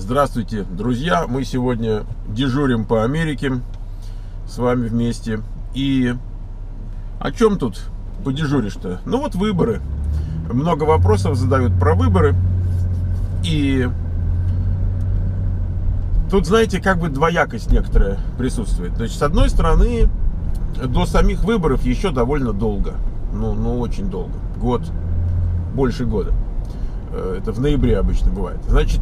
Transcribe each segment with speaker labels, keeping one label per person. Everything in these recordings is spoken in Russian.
Speaker 1: Здравствуйте, друзья! Мы сегодня дежурим по Америке с вами вместе. И о чем тут подежуришь-то? Ну вот выборы. Много вопросов задают про выборы. И тут, знаете, как бы двоякость некоторая присутствует. То есть, с одной стороны, до самих выборов еще довольно долго. Ну очень долго. Год, больше года. Это в ноябре обычно бывает. Значит,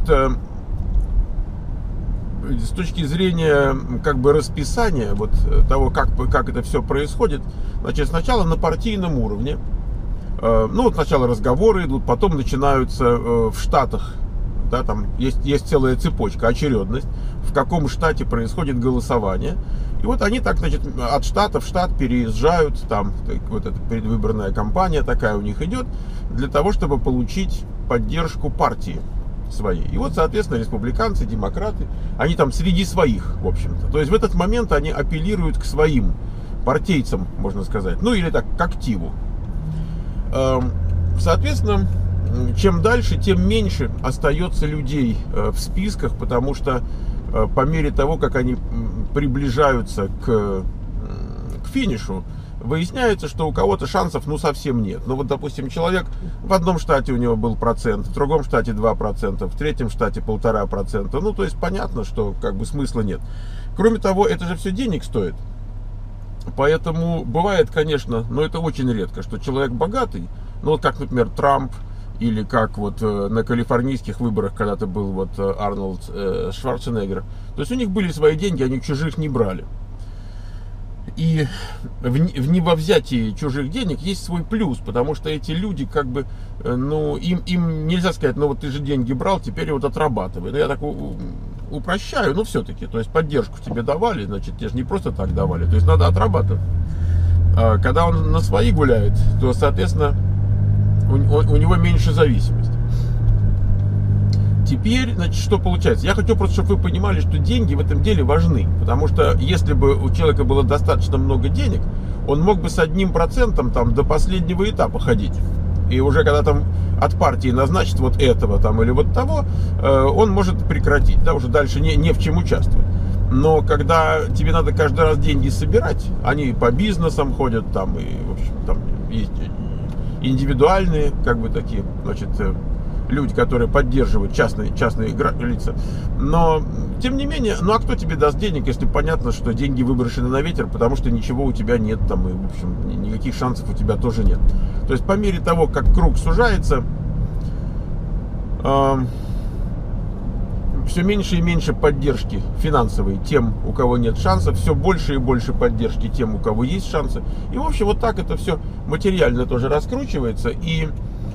Speaker 1: с точки зрения как бы расписания вот того, как это все происходит, значит, сначала на партийном уровне, ну вот сначала разговоры идут, потом начинаются в штатах, да, там есть целая цепочка, очередность, в каком штате происходит голосование. И вот они так, значит, от штата в штат переезжают, там вот эта предвыборная кампания такая у них идет, для того, чтобы получить поддержку партии своей. И вот, соответственно, республиканцы, демократы, они там среди своих, в общем-то. То есть в этот момент они апеллируют к своим партийцам, можно сказать, ну или так, к активу. Соответственно, чем дальше, тем меньше остается людей в списках, потому что по мере того, как они приближаются к финишу, выясняется, что у кого-то шансов ну совсем нет. Ну вот, допустим, человек в одном штате у него был процент, в другом штате 2%, в третьем штате 1,5%. Ну то есть понятно, что как бы смысла нет. Кроме того, это же все денег стоит. Поэтому бывает, конечно, но это очень редко, что человек богатый, ну вот как, например, Трамп, или как вот на калифорнийских выборах когда-то был вот Арнольд Шварценеггер. То есть у них были свои деньги, они чужих не брали. И в невовзятии чужих денег есть свой плюс, потому что эти люди как бы, ну, им нельзя сказать, ну вот ты же деньги брал, теперь вот отрабатывай. Ну, я так упрощаю, но все-таки, то есть поддержку тебе давали, значит, тебе же не просто так давали, то есть надо отрабатывать. А когда он на свои гуляет, то, соответственно, у него меньше зависимость. Теперь, значит, что получается? Я хочу просто, чтобы вы понимали, что деньги в этом деле важны. Потому что если бы у человека было достаточно много денег, он мог бы с 1% там до последнего этапа ходить. И уже когда там от партии назначат вот этого там или вот того, он может прекратить, да, уже дальше не в чем участвовать. Но когда тебе надо каждый раз деньги собирать, они по бизнесам ходят там, и, в общем, там есть индивидуальные, как бы такие, значит, люди, которые поддерживают частные лица. Но, тем не менее, ну а кто тебе даст денег, если понятно, что деньги выброшены на ветер, потому что ничего у тебя нет там, и, в общем, никаких шансов у тебя тоже нет. То есть, по мере того, как круг сужается, все меньше и меньше поддержки финансовой тем, у кого нет шансов, все больше и больше поддержки тем, у кого есть шансы. И, в общем, вот так это все материально тоже раскручивается. И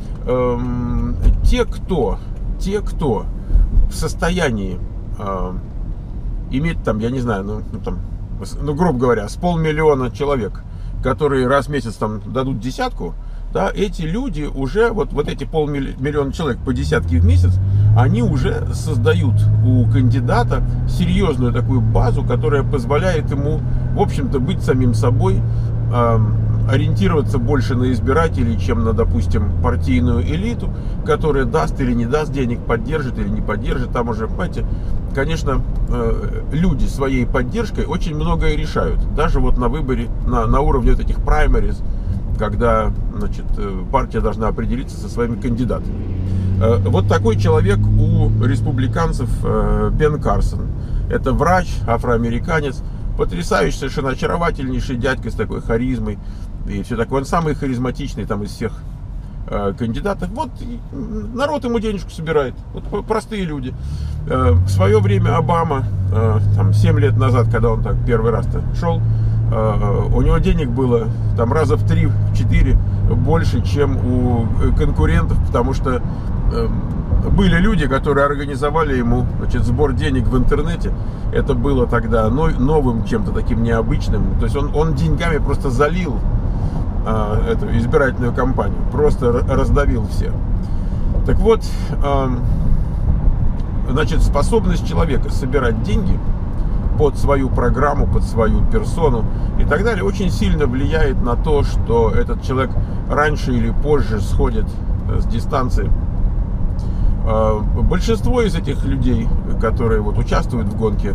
Speaker 1: те, кто в состоянии иметь там, я не знаю, ну, грубо говоря, с 500 000 человек, которые раз в месяц там дадут десятку, да, эти люди уже, вот эти 500 000 человек по десятке в месяц, они уже создают у кандидата серьезную такую базу, которая позволяет ему, в общем-то, быть самим собой, ориентироваться больше на избирателей, чем на, допустим, партийную элиту, которая даст или не даст денег, поддержит или не поддержит. Там уже, понимаете, конечно, люди своей поддержкой очень многое решают. Даже вот на выборе, на уровне вот этих праймериз, когда, значит, партия должна определиться со своими кандидатами. Вот такой человек у республиканцев Бен Карсон. Это врач, афроамериканец, потрясающий, совершенно очаровательнейший дядька с такой харизмой и все такое. Он самый харизматичный там из всех кандидатов. Вот народ ему денежку собирает. Вот простые люди. В свое время Обама, там 7 лет назад, когда он так первый раз-то шел, у него денег было там раза в 3-4 больше, чем у конкурентов, потому что были люди, которые организовали ему, значит, сбор денег в интернете. Это было тогда новым чем-то таким необычным. То есть он деньгами просто залил эту избирательную кампанию, просто раздавил всех. Так вот, значит, способность человека собирать деньги под свою программу, под свою персону и так далее очень сильно влияет на то, что этот человек раньше или позже сходит с дистанции Большинство из этих людей, которые вот участвуют в гонке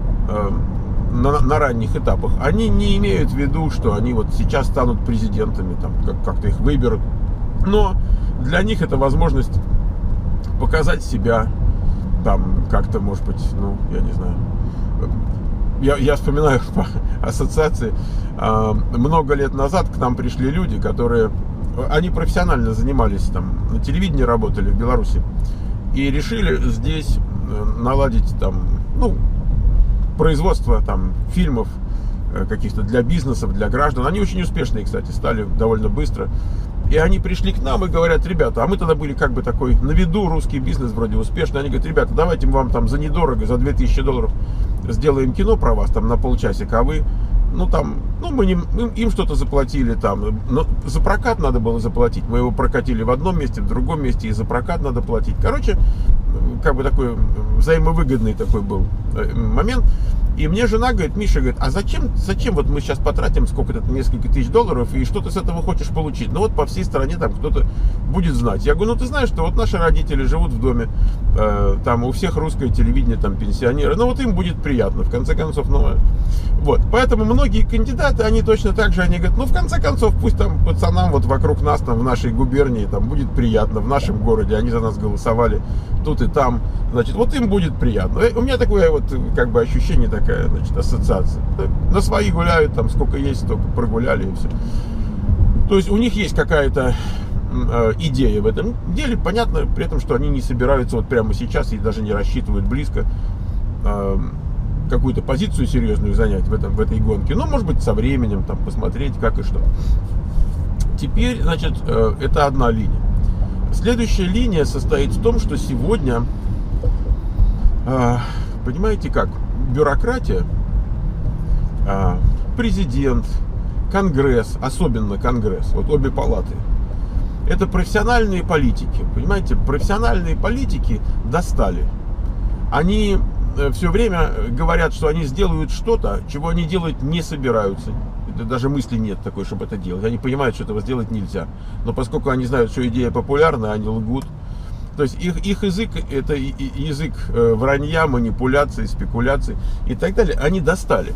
Speaker 1: на ранних этапах, они не имеют в виду, что они вот сейчас станут президентами, там, как-то их выберут. Но для них это возможность показать себя, там, как-то, может быть, ну, я не знаю. Я вспоминаю по ассоциации, много лет назад к нам пришли люди, которые, они профессионально занимались, там, на телевидении работали в Беларуси, и решили здесь наладить, там, ну, производство, там, фильмов каких-то для бизнесов, для граждан. Они очень успешные, кстати, стали довольно быстро. И они пришли к нам и говорят: ребята, а мы тогда были как бы такой на виду, русский бизнес вроде успешный. Они говорят: ребята, давайте мы вам там за недорого, за $2000 сделаем кино про вас там на полчасика, а вы, ну там, ну мы им что-то заплатили там, но за прокат надо было заплатить. Мы его прокатили в одном месте, в другом месте, и за прокат надо платить. Короче, как бы такой взаимовыгодный такой был момент. И мне жена говорит: Миша, говорит, а зачем вот мы сейчас потратим сколько-то, несколько тысяч долларов, и что ты с этого хочешь получить? Ну вот по всей стране там кто-то будет знать. Я говорю: ну ты знаешь, что вот наши родители живут в доме, там у всех русское телевидение, там пенсионеры, ну вот им будет приятно, в конце концов, ну вот. Поэтому многие кандидаты, они точно так же, они говорят: ну в конце концов, пусть там пацанам вот вокруг нас, там в нашей губернии, там будет приятно, в нашем городе, они за нас голосовали тут и там, значит, вот им будет приятно. У меня такое вот как бы ощущение, такая, значит, ассоциация. На свои гуляют, там сколько есть, столько прогуляли и все. То есть у них есть какая-то идея в этом деле. Понятно при этом, что они не собираются вот прямо сейчас и даже не рассчитывают близко какую-то позицию серьезную занять в этой гонке. Но, может быть, со временем там посмотреть, как и что. Теперь, значит, это одна линия. Следующая линия состоит в том, что сегодня, понимаете как, бюрократия, президент, Конгресс, особенно Конгресс, вот обе палаты, это профессиональные политики, понимаете, профессиональные политики достали. Они все время говорят, что они сделают что-то, чего они делать не собираются. Даже мысли нет такой, чтобы это делать. Они понимают, что этого сделать нельзя. Но поскольку они знают, что идея популярна, они лгут. То есть их язык — это язык вранья, манипуляций, спекуляций и так далее. Они достали.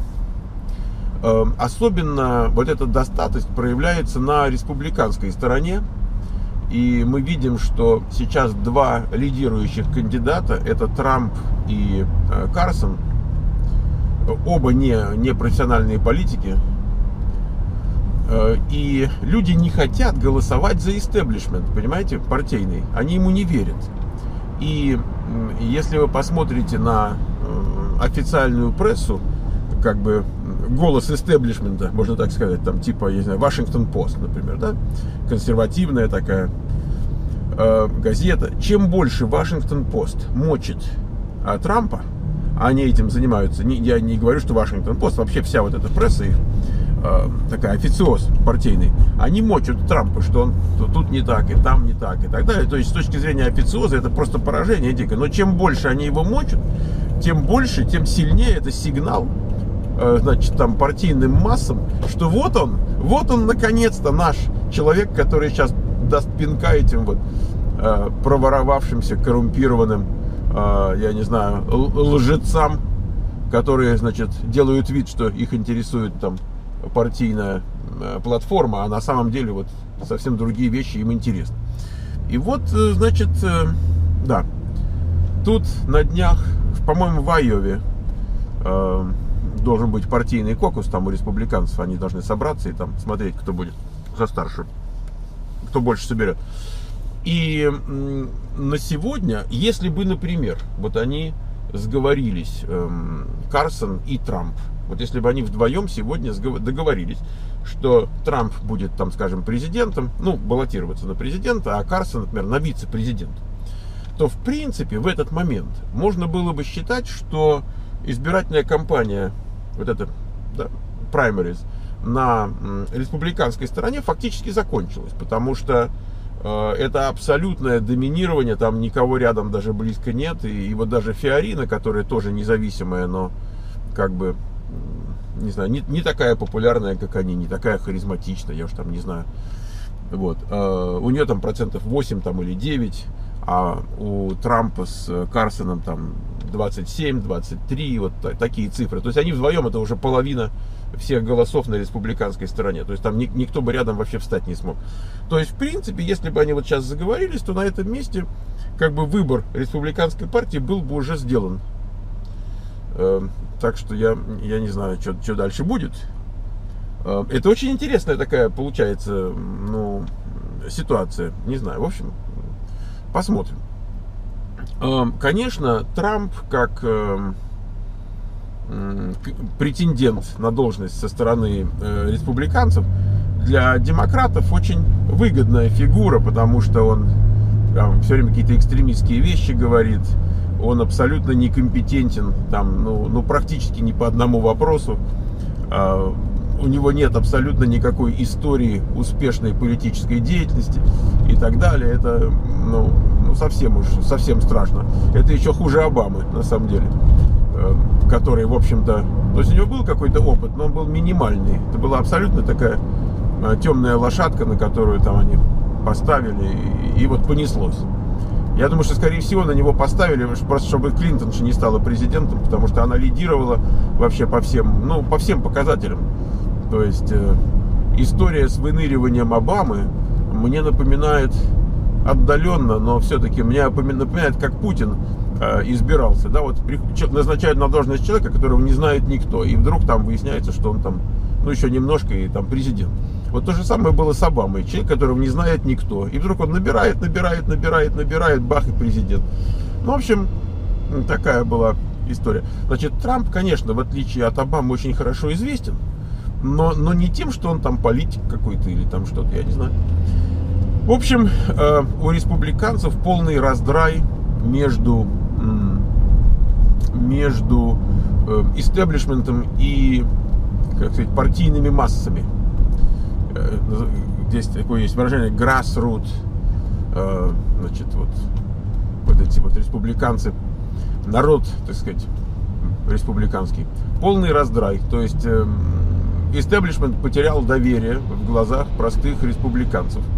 Speaker 1: Особенно вот эта достаточность проявляется на республиканской стороне. И мы видим, что сейчас два лидирующих кандидата, это Трамп и Карсон, оба не профессиональные политики. И люди не хотят голосовать за истеблишмент, понимаете, партийный. Они ему не верят. И если вы посмотрите на официальную прессу, как бы голос истеблишмента, можно так сказать, там типа, я не знаю, Вашингтон-Пост, например, да, консервативная такая газета. Чем больше Вашингтон-Пост мочит Трампа, они этим занимаются, я не говорю, что Вашингтон-Пост, вообще вся вот эта пресса их, такая официоз партийный, они мочат Трампа, что он тут не так, и там не так, и так далее. То есть с точки зрения официоза это просто поражение дикое. Но чем больше они его мочат, тем больше, тем сильнее это сигнал, значит, там, партийным массам, что вот он наконец-то наш человек, который сейчас даст пинка этим вот проворовавшимся, коррумпированным, я не знаю, лжецам, которые, значит, делают вид, что их интересует там партийная платформа, а на самом деле вот совсем другие вещи им интересны. И вот, значит, да, тут на днях, по-моему, в Айове должен быть партийный кокус там у республиканцев, они должны собраться и там смотреть, кто будет за старшим, кто больше соберет. И на сегодня, если бы, например, вот они сговорились, Карсон и Трамп, вот если бы они вдвоем сегодня договорились, что Трамп будет, там, скажем, президентом, ну, баллотироваться на президента, а Карсон, например, на вице-президента, то, в принципе, в этот момент можно было бы считать, что избирательная кампания, вот эта, да, праймериз, на республиканской стороне фактически закончилась, потому что это абсолютное доминирование, там никого рядом даже близко нет, и вот даже Фиорина, которая тоже независимая, но как бы, не знаю, не такая популярная, как они, не такая харизматичная, я уж там не знаю, вот, у нее там 8% там, или 9%, а у Трампа с Карсоном там 27, 23, вот такие цифры. То есть они вдвоем это уже половина всех голосов на республиканской стороне. То есть там никто бы рядом вообще встать не смог. То есть, в принципе, если бы они вот сейчас заговорились, то на этом месте как бы выбор республиканской партии был бы уже сделан. Так что я не знаю, что дальше будет. Это очень интересная такая получается, ну, ситуация. Не знаю, в общем, посмотрим. Конечно, Трамп как претендент на должность со стороны республиканцев для демократов очень выгодная фигура, потому что он там все время какие-то экстремистские вещи говорит, он абсолютно некомпетентен там, ну практически ни по одному вопросу. У него нет абсолютно никакой истории успешной политической деятельности и так далее. Это совсем страшно. Это еще хуже Обамы, на самом деле, который, в общем-то, то есть у него был какой-то опыт, но он был минимальный. Это была абсолютно такая темная лошадка, на которую там они поставили, и вот понеслось. Я думаю, что, скорее всего, на него поставили, просто чтобы Клинтон не стала президентом, потому что она лидировала вообще по всем показателям. То есть история с выныриванием Обамы мне напоминает отдаленно, но все-таки мне напоминает, как Путин избирался. Да, вот назначают на должность человека, которого не знает никто, и вдруг там выясняется, что он там, еще немножко, и там президент. Вот то же самое было с Обамой. Человек, которого не знает никто. И вдруг он набирает, бах, и президент. Ну, в общем, такая была история. Значит, Трамп, конечно, в отличие от Обамы, очень хорошо известен. Но не тем, что он там политик какой-то или там что-то, я не знаю. В общем, у республиканцев полный раздрай между истеблишментом и, как сказать, партийными массами. Здесь такое есть выражение grassroot, значит, вот эти вот республиканцы, народ, так сказать, республиканский, полный раздрай. То есть истеблишмент потерял доверие в глазах простых республиканцев.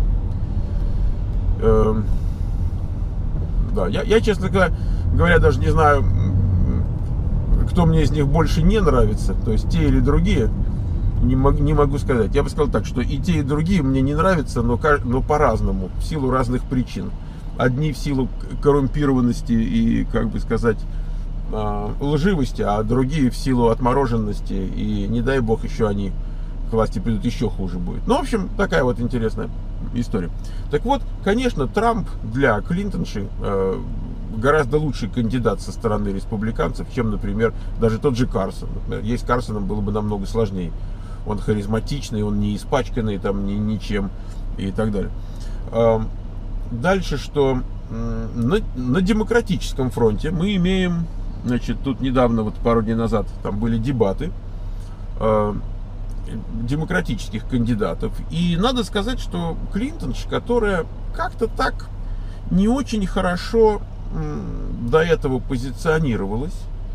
Speaker 1: Да, я, честно говоря, даже не знаю, кто мне из них больше не нравится, то есть те или другие. Не могу сказать. Я бы сказал так, что и те, и другие мне не нравятся, но по-разному, в силу разных причин. Одни в силу коррумпированности и, как бы сказать, лживости, а другие в силу отмороженности. И не дай бог еще они к власти придут, еще хуже будет. Ну, в общем, такая вот интересная история. Так вот, конечно, Трамп для Клинтонши гораздо лучший кандидат со стороны республиканцев, чем, например, даже тот же Карсон. Например, есть Карсоном было бы намного сложнее. Он харизматичный, он не испачканный там ничем и так далее. Дальше, что на демократическом фронте мы имеем, значит, тут недавно, вот пару дней назад, там были дебаты демократических кандидатов. И надо сказать, что Клинтонша, которая как-то так не очень хорошо до этого позиционировалась,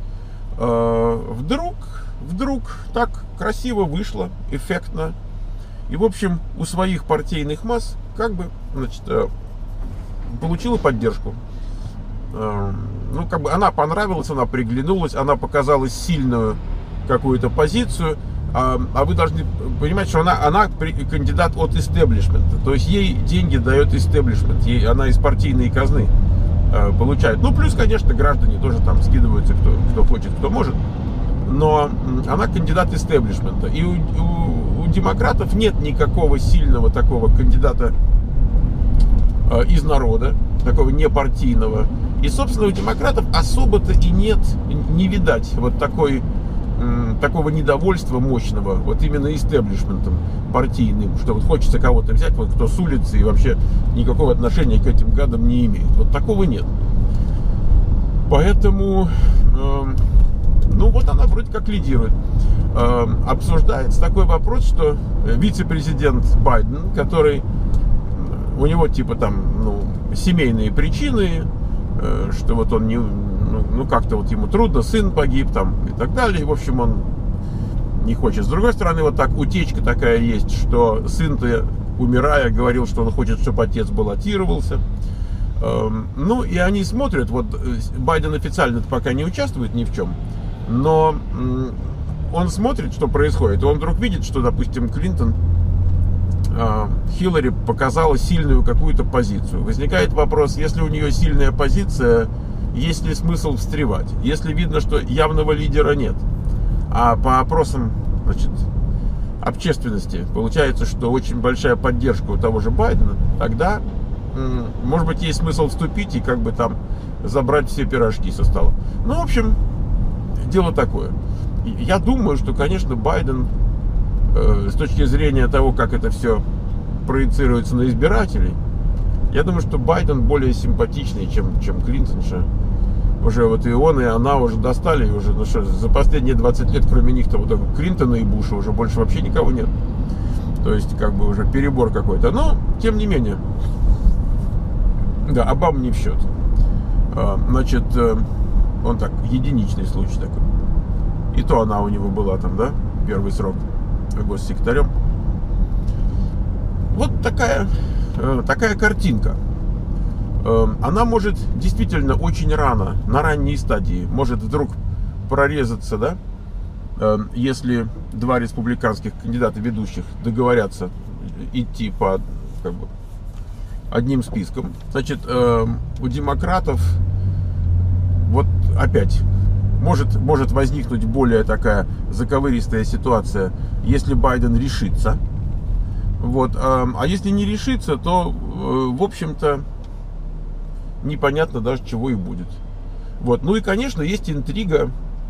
Speaker 1: вдруг так красиво вышло, эффектно. И, в общем, у своих партийных масс как бы, значит, получила поддержку. Ну, как бы она понравилась, она приглянулась, она показала сильную какую-то позицию. А вы должны понимать, что она кандидат от истеблишмента. То есть ей деньги дает истеблишмент. Она из партийной казны получает. Ну, плюс, конечно, граждане тоже там скидываются, кто хочет, кто может. Но она кандидат истеблишмента. И у демократов нет никакого сильного такого кандидата из народа, такого непартийного. И, собственно, у демократов особо-то и не видать вот такого недовольства мощного, вот именно истеблишментом партийным, что вот хочется кого-то взять, вот кто с улицы и вообще никакого отношения к этим гадам не имеет. Вот такого нет. Поэтому, ну вот она вроде как лидирует. Обсуждается такой вопрос, что вице-президент Байден, который, у него типа там, семейные причины, что вот он не, как-то вот ему трудно, сын погиб там и так далее. В общем, он не хочет. С другой стороны, вот так утечка такая есть, что сын-то, умирая, говорил, что он хочет, чтобы отец баллотировался. Ну, и они смотрят, вот Байден официально пока не участвует ни в чем, но он смотрит, что происходит, и он вдруг видит, что, допустим, Хиллари показала сильную какую-то позицию. Возникает вопрос, если у нее сильная позиция, есть ли смысл встревать? Если видно, что явного лидера нет, а по опросам, значит, общественности получается, что очень большая поддержка у того же Байдена, тогда, может быть, есть смысл вступить и как бы там забрать все пирожки со стола. Ну, в общем, дело такое. Я думаю, что, конечно, Байден, с точки зрения того, как это все проецируется на избирателей, я думаю, что Байден более симпатичный, чем Клинтонша. Уже вот и он, и она уже достали, уже, ну что, за последние 20 лет, кроме них-то вот только Клинтона и Буша, уже больше вообще никого нет. То есть, как бы уже перебор какой-то. Но, тем не менее, да, Обама не в счет. Значит, он так, единичный случай такой. И то она у него была там, да, первый срок госсекретарем. Вот такая картинка. Она может действительно очень рано, на ранней стадии, может вдруг прорезаться, да, если два республиканских кандидата ведущих договорятся идти по как бы одним списком. Значит, у демократов вот опять может возникнуть более такая заковыристая ситуация, если Байден решится. Вот, а если не решится, то, в общем-то, непонятно даже, чего и будет. Вот. Ну и, конечно, есть интрига.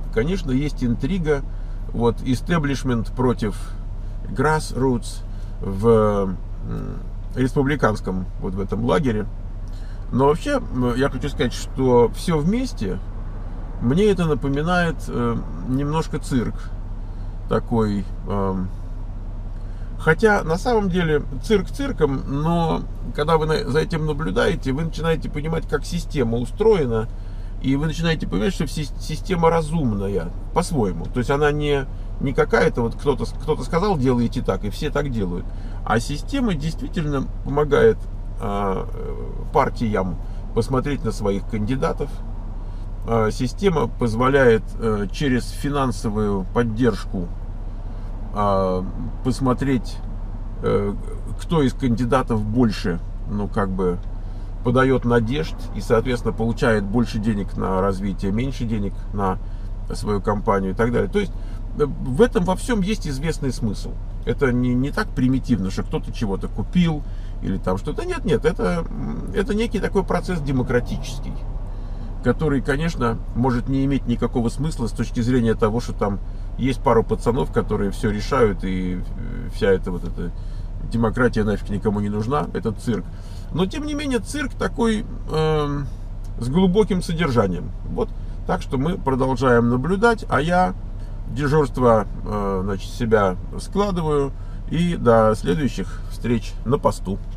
Speaker 1: Вот, истеблишмент против grassroots в республиканском вот в этом лагере. Но вообще, я хочу сказать, что все вместе мне это напоминает немножко цирк такой. Хотя, на самом деле, цирк цирком, но когда вы за этим наблюдаете, вы начинаете понимать, как система устроена, и вы начинаете понимать, что система разумная по-своему. То есть она не какая-то, вот кто-то сказал, делайте так, и все так делают. А система действительно помогает партиям посмотреть на своих кандидатов. Система позволяет через финансовую поддержку посмотреть, кто из кандидатов больше, ну, как бы, подает надежд и, соответственно, получает больше денег на развитие, меньше денег на свою кампанию и так далее. То есть в этом во всем есть известный смысл. Это не так примитивно, что кто-то чего-то купил или там что-то. Нет, это некий такой процесс демократический, который, конечно, может не иметь никакого смысла с точки зрения того, что там есть пару пацанов, которые все решают, и вся эта вот эта демократия нафиг никому не нужна, этот цирк. Но, тем не менее, цирк такой с глубоким содержанием. Вот, так что мы продолжаем наблюдать, а я дежурство, значит, себя складываю, и до следующих встреч на посту.